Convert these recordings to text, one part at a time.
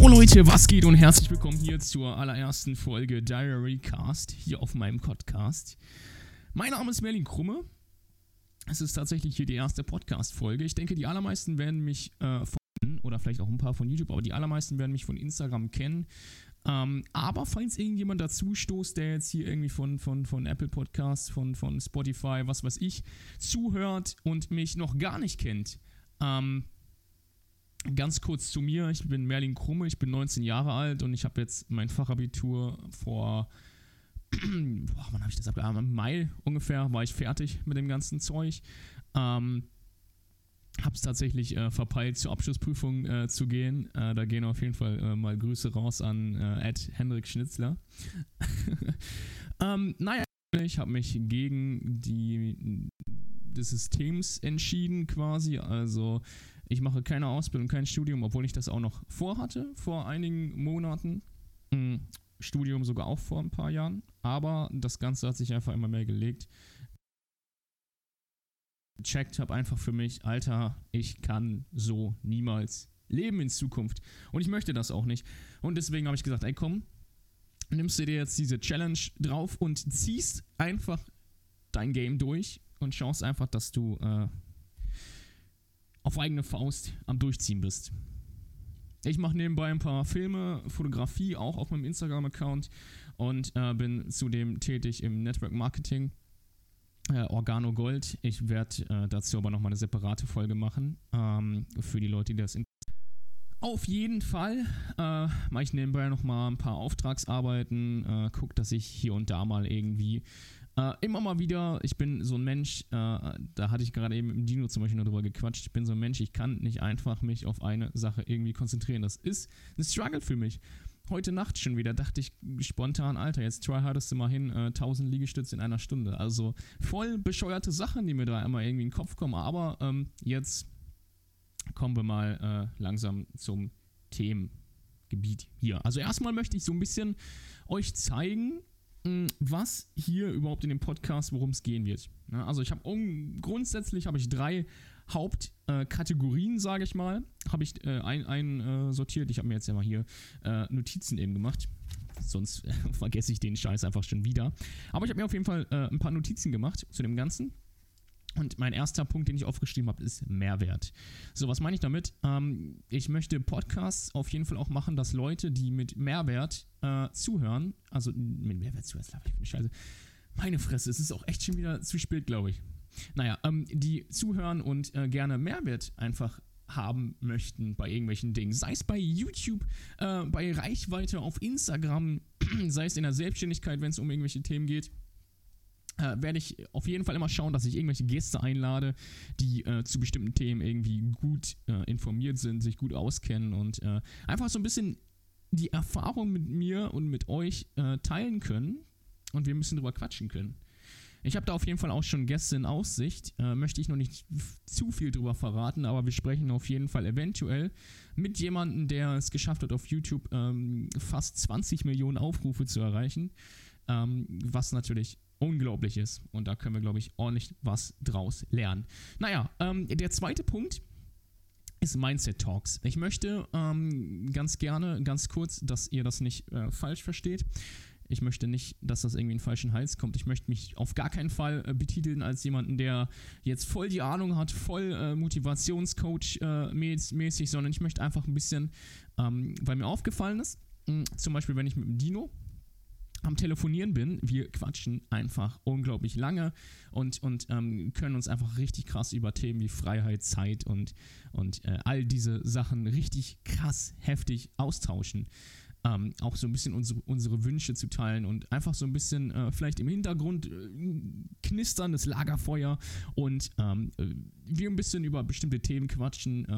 Jo Leute, was geht und herzlich willkommen hier zur allerersten Folge Diary Cast hier auf meinem Podcast. Mein Name ist Merlin Krumme. Es ist tatsächlich hier die erste Podcast-Folge. Ich denke, die allermeisten werden mich oder vielleicht auch ein paar von YouTube, aber die allermeisten werden mich von Instagram kennen. Aber falls irgendjemand dazu stoßt, der jetzt hier irgendwie von Apple Podcasts, von Spotify, was weiß ich, zuhört und mich noch gar nicht kennt, ganz kurz zu mir, ich bin Merlin Krumme, ich bin 19 Jahre alt und ich habe jetzt mein Fachabitur wann habe ich das abgegeben? Im Mai ungefähr war ich fertig mit dem ganzen Zeug. Habe es tatsächlich verpeilt, zur Abschlussprüfung zu gehen. Da gehen auf jeden Fall mal Grüße raus an @Hendrik Schnitzler. Ich habe mich gegen des Systems entschieden quasi, also ich mache keine Ausbildung, kein Studium, obwohl ich das auch noch vorhatte, vor einigen Monaten. Studium sogar auch vor ein paar Jahren, aber das Ganze hat sich einfach immer mehr gelegt. Habe einfach für mich, Alter, ich kann so niemals leben in Zukunft und ich möchte das auch nicht. Und deswegen habe ich gesagt, ey komm, nimmst du dir jetzt diese Challenge drauf und ziehst einfach dein Game durch und schaust einfach, dass du auf eigene Faust am Durchziehen bist. Ich mache nebenbei ein paar Filme, Fotografie, auch auf meinem Instagram-Account und bin zudem tätig im Network Marketing, Organo Gold. Ich werde dazu aber nochmal eine separate Folge machen, für die Leute, die das interessieren. Auf jeden Fall mache ich nebenbei nochmal ein paar Auftragsarbeiten, gucke, dass ich hier und da mal irgendwie immer mal wieder, ich bin so ein Mensch, da hatte ich gerade eben im Dino zum Beispiel noch drüber gequatscht, ich bin so ein Mensch, ich kann nicht einfach mich auf eine Sache irgendwie konzentrieren. Das ist ein Struggle für mich. Heute Nacht schon wieder dachte ich spontan, Alter, jetzt tryhardest du mal hin, 1000 Liegestütze in einer Stunde. Also voll bescheuerte Sachen, die mir da immer irgendwie in den Kopf kommen, aber jetzt kommen wir mal langsam zum Themengebiet hier. Also erstmal möchte ich so ein bisschen euch zeigen, was hier überhaupt in dem Podcast, worum es gehen wird. Ja, also grundsätzlich habe ich 3 Hauptkategorien, sage ich mal, habe ich sortiert. Ich habe mir jetzt ja mal hier Notizen eben gemacht. Sonst vergesse ich den Scheiß einfach schon wieder. Aber ich habe mir auf jeden Fall ein paar Notizen gemacht zu dem Ganzen. Und mein erster Punkt, den ich aufgeschrieben habe, ist Mehrwert. So, was meine ich damit? Ich möchte Podcasts auf jeden Fall auch machen, dass Leute, die mit Mehrwert zuhören, also mit Mehrwert zuhören, ich bin scheiße. Meine Fresse, es ist auch echt schon wieder zu spät, glaube ich. Naja, die zuhören und gerne Mehrwert einfach haben möchten bei irgendwelchen Dingen. Sei es bei YouTube, bei Reichweite auf Instagram, sei es in der Selbstständigkeit, wenn es um irgendwelche Themen geht. Werde ich auf jeden Fall immer schauen, dass ich irgendwelche Gäste einlade, die zu bestimmten Themen irgendwie gut informiert sind, sich gut auskennen und einfach so ein bisschen die Erfahrung mit mir und mit euch teilen können und wir ein bisschen drüber quatschen können. Ich habe da auf jeden Fall auch schon Gäste in Aussicht, möchte ich noch nicht zu viel drüber verraten, aber wir sprechen auf jeden Fall eventuell mit jemandem, der es geschafft hat, auf YouTube fast 20 Millionen Aufrufe zu erreichen, was natürlich unglaublich ist. Und da können wir, glaube ich, ordentlich was draus lernen. Naja, der zweite Punkt ist Mindset Talks. Ich möchte ganz gerne, ganz kurz, dass ihr das nicht falsch versteht. Ich möchte nicht, dass das irgendwie in den falschen Hals kommt. Ich möchte mich auf gar keinen Fall betiteln als jemanden, der jetzt voll die Ahnung hat, voll Motivationscoach mäßig, sondern ich möchte einfach ein bisschen, weil mir aufgefallen ist, zum Beispiel, wenn ich mit dem Dino am Telefonieren bin, wir quatschen einfach unglaublich lange und können uns einfach richtig krass über Themen wie Freiheit, Zeit und all diese Sachen richtig krass heftig austauschen. Auch so ein bisschen unsere Wünsche zu teilen und einfach so ein bisschen vielleicht im Hintergrund knisterndes Lagerfeuer und wir ein bisschen über bestimmte Themen quatschen,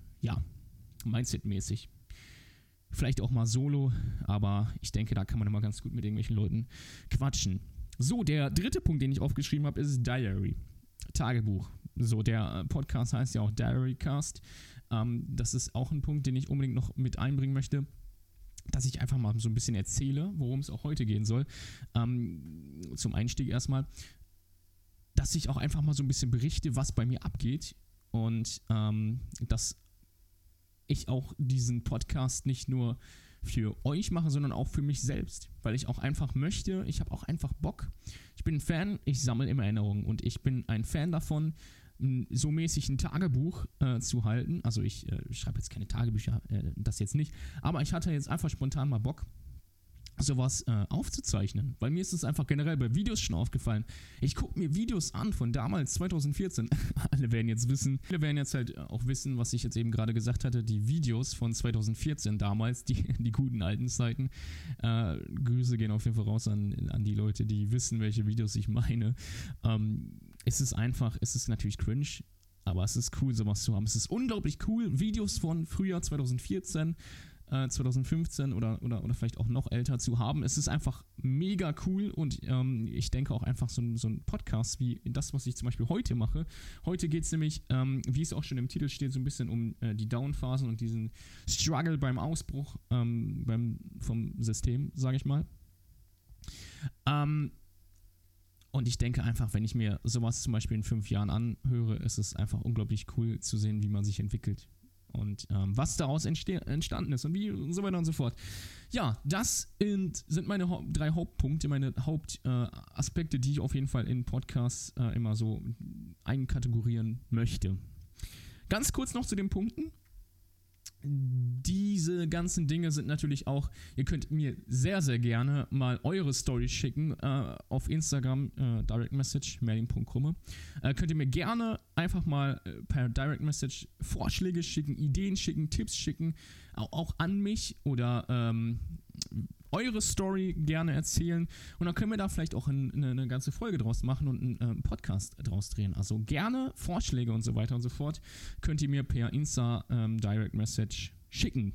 Mindset-mäßig. Vielleicht auch mal solo, aber ich denke, da kann man immer ganz gut mit irgendwelchen Leuten quatschen. So, der dritte Punkt, den ich aufgeschrieben habe, ist Diary. Tagebuch. So, der Podcast heißt ja auch Diarycast. Das ist auch ein Punkt, den ich unbedingt noch mit einbringen möchte, dass ich einfach mal so ein bisschen erzähle, worum es auch heute gehen soll. Zum Einstieg erstmal, dass ich auch einfach mal so ein bisschen berichte, was bei mir abgeht und das ich auch diesen Podcast nicht nur für euch mache, sondern auch für mich selbst, weil ich auch einfach möchte, ich habe auch einfach Bock. Ich bin ein Fan, ich sammle immer Erinnerungen und ich bin ein Fan davon, so mäßig ein Tagebuch zu halten. Also ich schreibe jetzt keine Tagebücher, das jetzt nicht, aber ich hatte jetzt einfach spontan mal Bock, sowas aufzuzeichnen, weil mir ist es einfach generell bei Videos schon aufgefallen. Ich gucke mir Videos an von damals, 2014. Alle werden jetzt halt auch wissen, was ich jetzt eben gerade gesagt hatte, die Videos von 2014 damals, die guten alten Zeiten. Grüße gehen auf jeden Fall raus an die Leute, die wissen, welche Videos ich meine. Es ist natürlich cringe, aber es ist cool, sowas zu haben. Es ist unglaublich cool, Videos von Frühjahr 2014, 2015 oder vielleicht auch noch älter zu haben. Es ist einfach mega cool und ich denke auch einfach so ein Podcast wie das, was ich zum Beispiel heute mache. Heute geht es nämlich, wie es auch schon im Titel steht, so ein bisschen um die Down-Phasen und diesen Struggle beim Ausbruch vom System, sage ich mal. Und ich denke einfach, wenn ich mir sowas zum Beispiel in 5 Jahren anhöre, ist es einfach unglaublich cool zu sehen, wie man sich entwickelt. Und was daraus entstanden ist und so weiter und so fort. Ja, das sind meine 3 Hauptpunkte, meine Hauptaspekte, die ich auf jeden Fall in Podcasts immer so einkategorieren möchte. Ganz kurz noch zu den Punkten. Diese ganzen Dinge sind natürlich auch, ihr könnt mir sehr, sehr gerne mal eure Stories schicken auf Instagram, Direct Message, merlin.krumme. Könnt ihr mir gerne einfach mal per Direct Message Vorschläge schicken, Ideen schicken, Tipps schicken, auch an mich oder eure Story gerne erzählen und dann können wir da vielleicht auch eine ganze Folge draus machen und einen Podcast draus drehen. Also gerne Vorschläge und so weiter und so fort könnt ihr mir per Insta Direct Message schicken.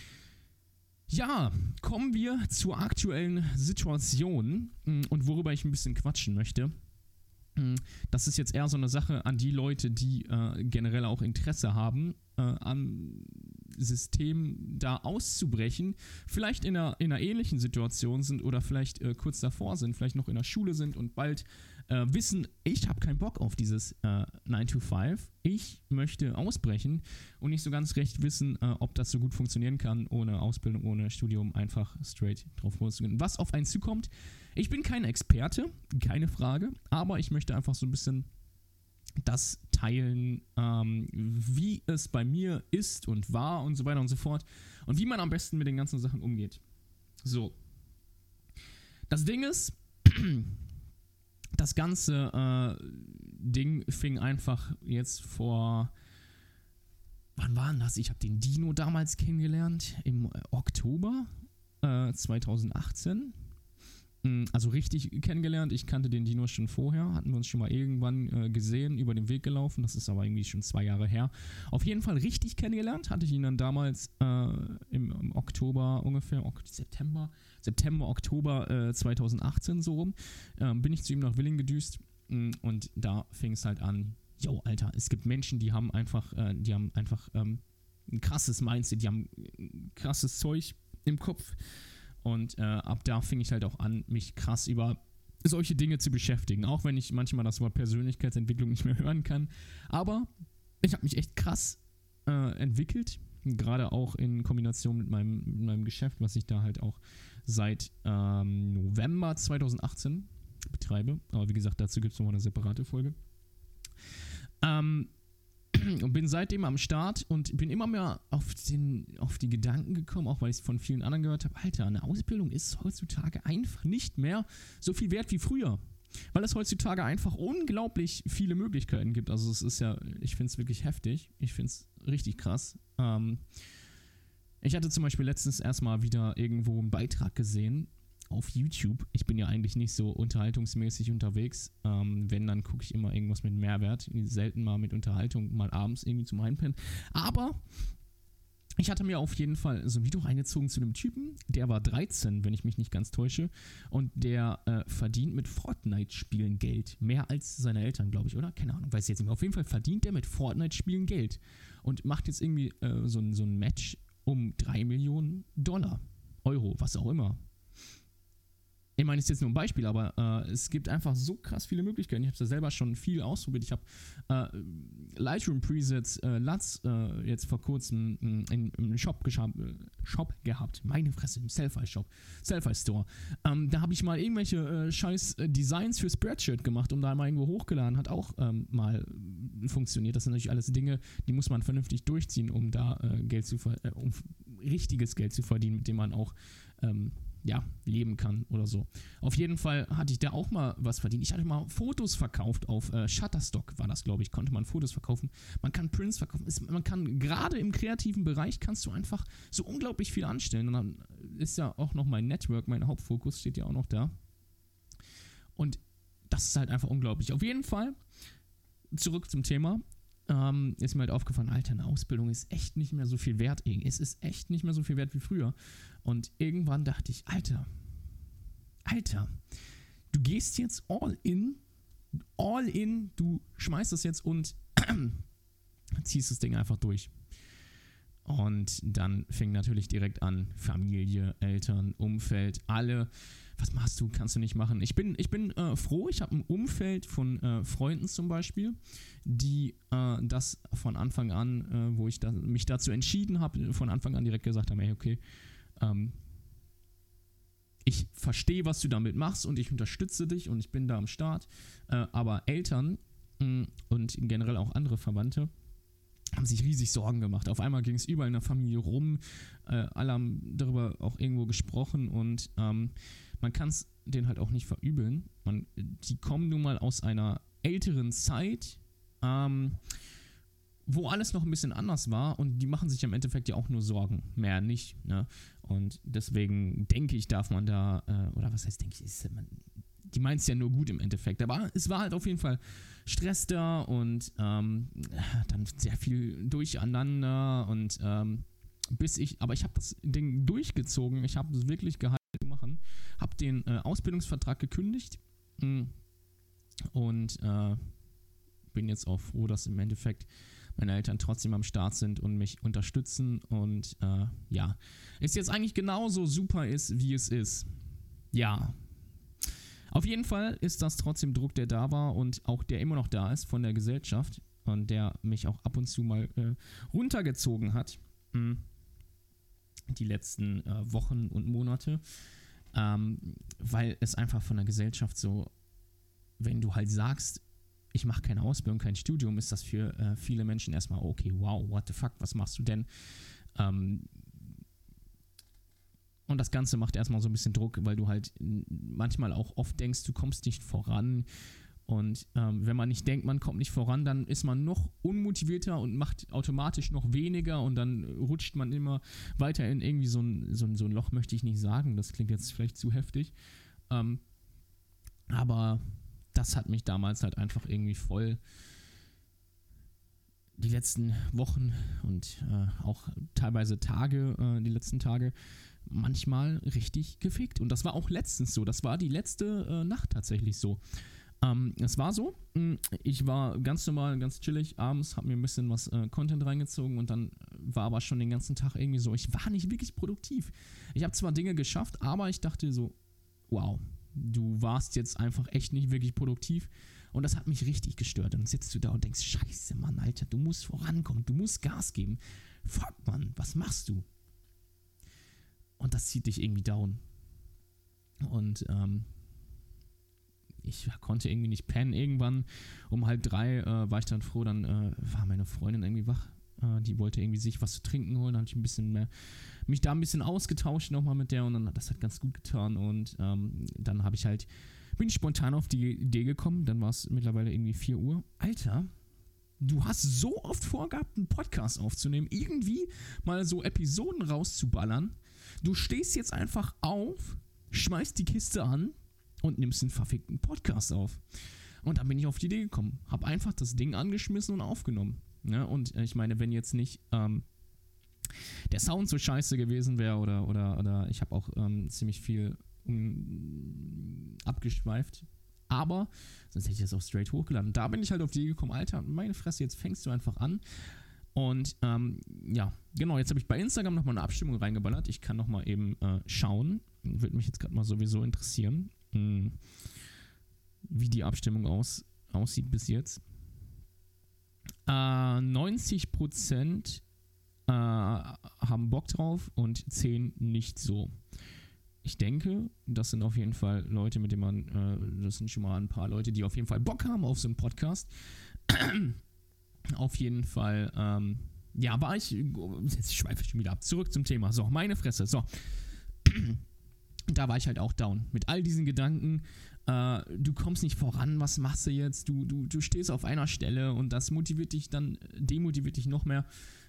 Ja, kommen wir zur aktuellen Situation und worüber ich ein bisschen quatschen möchte. Das ist jetzt eher so eine Sache an die Leute, die generell auch Interesse haben, am System da auszubrechen, vielleicht in einer ähnlichen Situation sind oder vielleicht kurz davor sind, vielleicht noch in der Schule sind und bald wissen, ich habe keinen Bock auf dieses 9 to 5, ich möchte ausbrechen und nicht so ganz recht wissen, ob das so gut funktionieren kann, ohne Ausbildung, ohne Studium, einfach straight drauf loszugehen. Was auf einen zukommt, ich bin kein Experte, keine Frage, aber ich möchte einfach so ein bisschen das teilen, wie es bei mir ist und war und so weiter und so fort und wie man am besten mit den ganzen Sachen umgeht. So. Das Ding ist, das ganze Ding fing einfach jetzt vor, wann war denn das? Ich habe den Dino damals kennengelernt, im Oktober 2018. Also richtig kennengelernt. Ich kannte den Dino schon vorher, hatten wir uns schon mal irgendwann gesehen, über den Weg gelaufen. Das ist aber irgendwie schon 2 Jahre her. Auf jeden Fall richtig kennengelernt hatte ich ihn dann damals im Oktober ungefähr, September, Oktober 2018 so rum. Bin ich zu ihm nach Willingen gedüst und da fing es halt an, yo, Alter, es gibt Menschen, die haben einfach ein krasses Mindset, die haben krasses Zeug im Kopf. Und ab da fing ich halt auch an, mich krass über solche Dinge zu beschäftigen. Auch wenn ich manchmal das Wort Persönlichkeitsentwicklung nicht mehr hören kann. Aber ich habe mich echt krass entwickelt. Gerade auch in Kombination mit meinem Geschäft, was ich da halt auch seit November 2018 betreibe. Aber wie gesagt, dazu gibt es nochmal eine separate Folge. Und bin seitdem am Start und bin immer mehr auf die Gedanken gekommen, auch weil ich es von vielen anderen gehört habe, Alter, eine Ausbildung ist heutzutage einfach nicht mehr so viel wert wie früher. Weil es heutzutage einfach unglaublich viele Möglichkeiten gibt. Also es ist ja, ich finde es wirklich heftig. Ich finde es richtig krass. Ich hatte zum Beispiel letztens erstmal wieder irgendwo einen Beitrag gesehen auf YouTube. Ich bin ja eigentlich nicht so unterhaltungsmäßig unterwegs. Wenn, dann gucke ich immer irgendwas mit Mehrwert. Selten mal mit Unterhaltung, mal abends irgendwie zum Einpennen. Aber ich hatte mir auf jeden Fall so ein Video reingezogen zu einem Typen, der war 13, wenn ich mich nicht ganz täusche. Und der verdient mit Fortnite-Spielen Geld. Mehr als seine Eltern, glaube ich, oder? Keine Ahnung, weiß ich jetzt nicht mehr. Auf jeden Fall verdient der mit Fortnite-Spielen Geld. Und macht jetzt irgendwie so ein Match um $3 Millionen, Euro, was auch immer. Ich meine, das ist jetzt nur ein Beispiel, aber es gibt einfach so krass viele Möglichkeiten. Ich habe es ja selber schon viel ausprobiert. Ich habe Lightroom Presets LUTs jetzt vor kurzem im Shop gehabt. Meine Fresse, im Selfie-Shop, Selfie-Store. Da habe ich mal irgendwelche scheiß Designs für Spreadshirt gemacht und da mal irgendwo hochgeladen. Hat auch mal funktioniert. Das sind natürlich alles Dinge, die muss man vernünftig durchziehen, um da um richtiges Geld zu verdienen, mit dem man auch leben kann oder so. Auf jeden Fall hatte ich da auch mal was verdient. Ich hatte mal Fotos verkauft auf Shutterstock, war das, glaube ich, konnte man Fotos verkaufen. Man kann Prints verkaufen. Man kann, gerade im kreativen Bereich, kannst du einfach so unglaublich viel anstellen. Und dann ist ja auch noch mein Network, mein Hauptfokus steht ja auch noch da. Und das ist halt einfach unglaublich. Auf jeden Fall, zurück zum Thema. Ist mir halt aufgefallen, Alter, eine Ausbildung ist echt nicht mehr so viel wert. Es ist echt nicht mehr so viel wert wie früher. Und irgendwann dachte ich, Alter, du gehst jetzt all in, du schmeißt das jetzt und ziehst das Ding einfach durch. Und dann fing natürlich direkt an, Familie, Eltern, Umfeld, alle. Was machst du, kannst du nicht machen. Ich bin froh, ich habe ein Umfeld von Freunden zum Beispiel, die das von Anfang an, wo ich mich dazu entschieden habe, von Anfang an direkt gesagt haben, hey, okay, ich verstehe, was du damit machst und ich unterstütze dich und ich bin da am Start. Aber Eltern und generell auch andere Verwandte haben sich riesig Sorgen gemacht. Auf einmal ging es überall in der Familie rum, alle haben darüber auch irgendwo gesprochen und man kann es denen halt auch nicht verübeln. Die kommen nun mal aus einer älteren Zeit, wo alles noch ein bisschen anders war und die machen sich im Endeffekt ja auch nur Sorgen, mehr nicht. Ne? Und deswegen denke ich, darf man da, oder was heißt denke ich, die meint es ja nur gut im Endeffekt, aber es war halt auf jeden Fall Stress da und dann sehr viel durcheinander und aber ich habe das Ding durchgezogen, ich habe es wirklich gehalten zu machen, habe den Ausbildungsvertrag gekündigt und bin jetzt auch froh, dass im Endeffekt meine Eltern trotzdem am Start sind und mich unterstützen und es jetzt eigentlich genauso super ist, wie es ist. Ja. Auf jeden Fall ist das trotzdem Druck, der da war und auch der immer noch da ist von der Gesellschaft und der mich auch ab und zu mal runtergezogen hat. Die letzten Wochen und Monate. Weil es einfach von der Gesellschaft so, wenn du halt sagst, ich mache keine Ausbildung, kein Studium, ist das für viele Menschen erstmal, okay, wow, what the fuck, was machst du denn? Und das Ganze macht erstmal so ein bisschen Druck, weil du halt manchmal auch oft denkst, du kommst nicht voran. Und wenn man nicht denkt, man kommt nicht voran, dann ist man noch unmotivierter und macht automatisch noch weniger und dann rutscht man immer weiter in irgendwie so ein Loch, möchte ich nicht sagen. Das klingt jetzt vielleicht zu heftig. Aber das hat mich damals halt einfach irgendwie voll die letzten Wochen und auch teilweise Tage, die letzten Tage, manchmal richtig gefickt. Und das war auch letztens so. Das war die letzte Nacht tatsächlich so. Es war so, ich war ganz normal, ganz chillig abends, habe mir ein bisschen was Content reingezogen und dann war aber schon den ganzen Tag irgendwie so, ich war nicht wirklich produktiv. Ich habe zwar Dinge geschafft, aber ich dachte so, wow, du warst jetzt einfach echt nicht wirklich produktiv und das hat mich richtig gestört. Und dann sitzt du da und denkst, scheiße, Mann, Alter, du musst vorankommen, du musst Gas geben. Fuck, Mann, was machst du? Und das zieht dich irgendwie down. Und ich konnte irgendwie nicht pennen. Irgendwann um 2:30 war ich dann froh, dann war meine Freundin irgendwie wach. Die wollte irgendwie sich was zu trinken holen. Dann habe ich mich da ein bisschen ausgetauscht nochmal mit der und dann hat das halt ganz gut getan. Und dann bin ich spontan auf die Idee gekommen. Dann war es mittlerweile irgendwie 4 Uhr. Alter, du hast so oft vorgehabt, einen Podcast aufzunehmen, irgendwie mal so Episoden rauszuballern. Du stehst jetzt einfach auf, schmeißt die Kiste an und nimmst einen verfickten Podcast auf. Und dann bin ich auf die Idee gekommen. Hab einfach das Ding angeschmissen und aufgenommen. Ja, und ich meine, wenn jetzt nicht der Sound so scheiße gewesen wäre oder ich habe auch ziemlich viel abgeschweift. Aber sonst hätte ich das auch straight hochgeladen. Da bin ich halt auf die Idee gekommen, Alter, meine Fresse, jetzt fängst du einfach an. Und genau, jetzt habe ich bei Instagram nochmal eine Abstimmung reingeballert. Ich kann nochmal eben schauen. Würde mich jetzt gerade mal sowieso interessieren, wie die Abstimmung aussieht bis jetzt. 90% haben Bock drauf und 10 nicht so. Ich denke, das sind auf jeden Fall Leute, mit denen man, das sind schon mal ein paar Leute, die auf jeden Fall Bock haben auf so einen Podcast. Auf jeden Fall, war ich schweife schon wieder ab. Zurück zum Thema. So, meine Fresse. So. Da war ich halt auch down. Mit all diesen Gedanken, du kommst nicht voran, was machst du jetzt? Du stehst auf einer Stelle und das demotiviert dich noch mehr.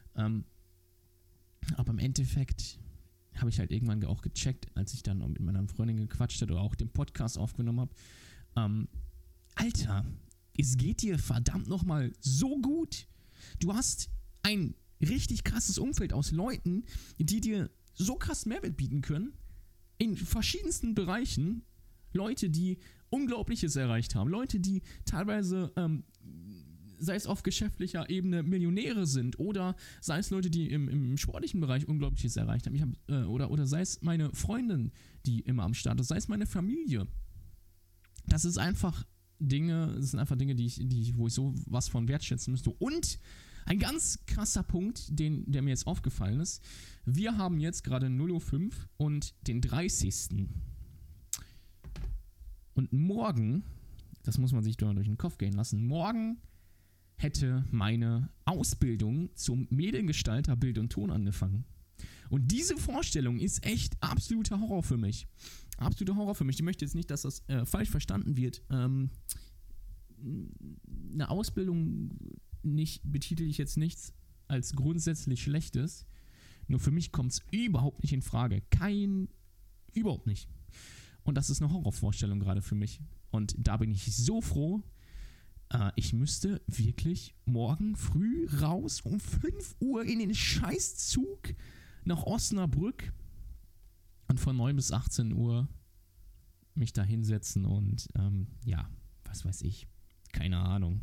Aber im Endeffekt habe ich halt irgendwann auch gecheckt, als ich dann mit meiner Freundin gequatscht habe oder auch den Podcast aufgenommen habe. Alter, es geht dir verdammt nochmal so gut. Du hast ein richtig krasses Umfeld aus Leuten, die dir so krass Mehrwert bieten können, in verschiedensten Bereichen. Leute, die Unglaubliches erreicht haben. Leute, die teilweise, sei es auf geschäftlicher Ebene Millionäre sind oder sei es Leute, die im sportlichen Bereich Unglaubliches erreicht haben. Oder sei es meine Freundin, die immer am Start ist, sei es meine Familie. Das sind einfach Dinge, wo ich so was von wertschätzen müsste. Und ein ganz krasser Punkt, der mir jetzt aufgefallen ist, wir haben jetzt gerade 0:05 Uhr und den 30. Und morgen, das muss man sich durch den Kopf gehen lassen, morgen hätte meine Ausbildung zum Mediengestalter Bild und Ton angefangen. Und diese Vorstellung ist echt absoluter Horror für mich. Absoluter Horror für mich. Ich möchte jetzt nicht, dass das falsch verstanden wird. Eine Ausbildung betitel ich jetzt nichts als grundsätzlich Schlechtes. Nur für mich kommt es überhaupt nicht in Frage. Überhaupt nicht. Und das ist eine Horrorvorstellung gerade für mich. Und da bin ich so froh. Ich müsste wirklich morgen früh raus um 5 Uhr in den Scheißzug nach Osnabrück und von 9 bis 18 Uhr mich da hinsetzen und was weiß ich. Keine Ahnung.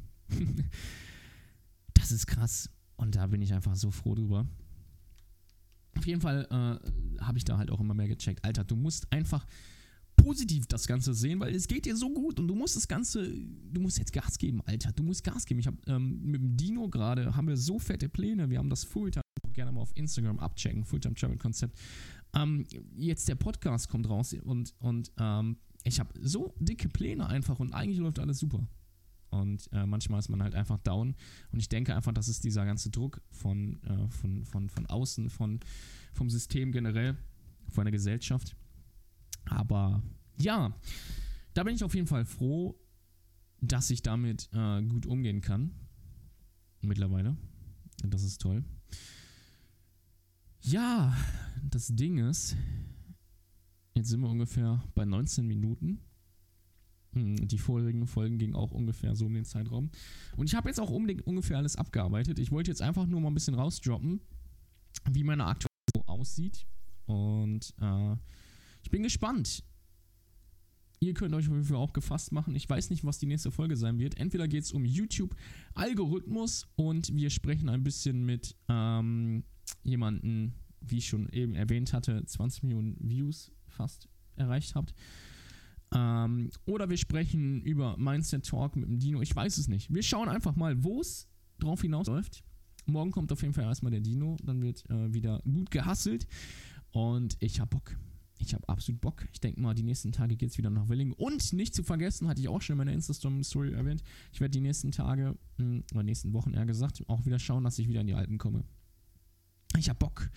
Das ist krass. Und da bin ich einfach so froh drüber. Auf jeden Fall habe ich da halt auch immer mehr gecheckt. Alter, du musst einfach positiv das Ganze sehen, weil es geht dir so gut und du musst jetzt Gas geben, Alter. Du musst Gas geben. Ich habe mit dem Dino gerade, haben wir so fette Pläne. Wir haben das Fulltime, gerne mal auf Instagram abchecken, Fulltime Travel Konzept. Jetzt der Podcast kommt raus und ich habe so dicke Pläne einfach und eigentlich läuft alles super. Und manchmal ist man halt einfach down. Und ich denke einfach, das ist dieser ganze Druck von außen, vom System generell, von der Gesellschaft. Aber ja, da bin ich auf jeden Fall froh, dass ich damit gut umgehen kann. Mittlerweile. Und das ist toll. Ja, das Ding ist, jetzt sind wir ungefähr bei 19 Minuten. Die vorigen Folgen gingen auch ungefähr so um den Zeitraum. Und ich habe jetzt auch ungefähr alles abgearbeitet. Ich wollte jetzt einfach nur mal ein bisschen rausdroppen, wie meine aktuelle so aussieht. Und ich bin gespannt. Ihr könnt euch auf jeden Fall auch gefasst machen. Ich weiß nicht, was die nächste Folge sein wird. Entweder geht es um YouTube-Algorithmus und wir sprechen ein bisschen mit jemanden, wie ich schon eben erwähnt hatte, 20 Millionen Views fast erreicht habt. Oder wir sprechen über Mindset Talk mit dem Dino. Ich weiß es nicht. Wir schauen einfach mal, wo es drauf hinausläuft. Morgen kommt auf jeden Fall erstmal der Dino. Dann wird wieder gut gehustelt. Und ich habe Bock. Ich habe absolut Bock. Ich denke mal, die nächsten Tage geht es wieder nach Willingen. Und nicht zu vergessen, hatte ich auch schon in meiner Insta-Story erwähnt, ich werde die nächsten Tage, oder nächsten Wochen eher gesagt, auch wieder schauen, dass ich wieder in die Alpen komme. Ich habe Bock.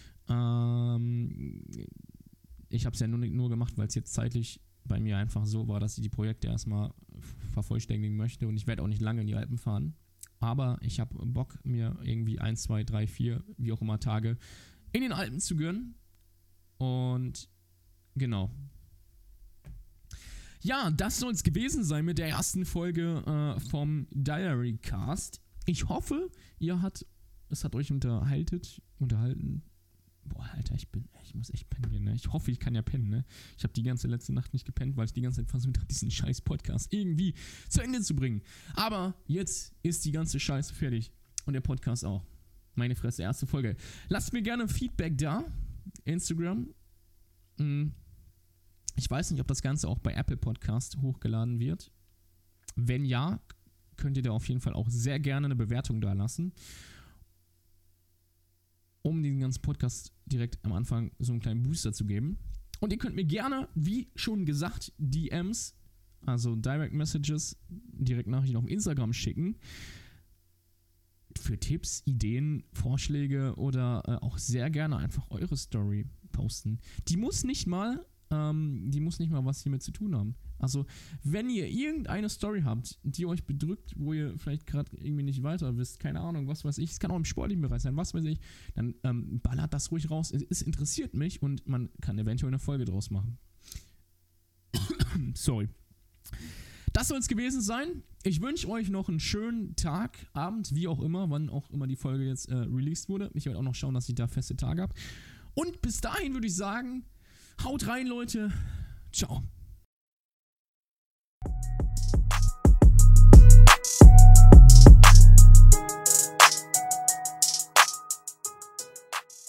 Ich habe es ja nur gemacht, weil es jetzt zeitlich bei mir einfach so war, dass ich die Projekte erstmal vervollständigen möchte und ich werde auch nicht lange in die Alpen fahren. Aber ich habe Bock, mir irgendwie 1, 2, 3, 4, wie auch immer Tage in den Alpen zu gönnen. Und genau. Ja, das soll es gewesen sein mit der ersten Folge vom Diary Cast. Ich hoffe, es hat euch unterhalten. Boah, Alter, ich muss echt pennen gehen, ne? Ich hoffe, ich kann ja pennen, ne? Ich habe die ganze letzte Nacht nicht gepennt, weil ich die ganze Zeit versucht habe, diesen scheiß Podcast irgendwie zu Ende zu bringen. Aber jetzt ist die ganze Scheiße fertig. Und der Podcast auch. Meine Fresse, erste Folge. Lasst mir gerne Feedback da. Instagram. Ich weiß nicht, ob das Ganze auch bei Apple Podcast hochgeladen wird. Wenn ja, könnt ihr da auf jeden Fall auch sehr gerne eine Bewertung da lassen, um den ganzen Podcast direkt am Anfang so einen kleinen Booster zu geben. Und ihr könnt mir gerne, wie schon gesagt, DMs, also Direct Messages, direkt Nachrichten auf Instagram schicken. Für Tipps, Ideen, Vorschläge oder auch sehr gerne einfach eure Story posten. Die muss nicht mal was hiermit zu tun haben. Also, wenn ihr irgendeine Story habt, die euch bedrückt, wo ihr vielleicht gerade irgendwie nicht weiter wisst, keine Ahnung, was weiß ich, es kann auch im sportlichen Bereich sein, was weiß ich, dann ballert das ruhig raus. Es interessiert mich und man kann eventuell eine Folge draus machen. Sorry. Das soll es gewesen sein. Ich wünsche euch noch einen schönen Tag, Abend, wie auch immer, wann auch immer die Folge jetzt released wurde. Ich werde auch noch schauen, dass ich da feste Tage habe. Und bis dahin würde ich sagen, haut rein, Leute. Ciao.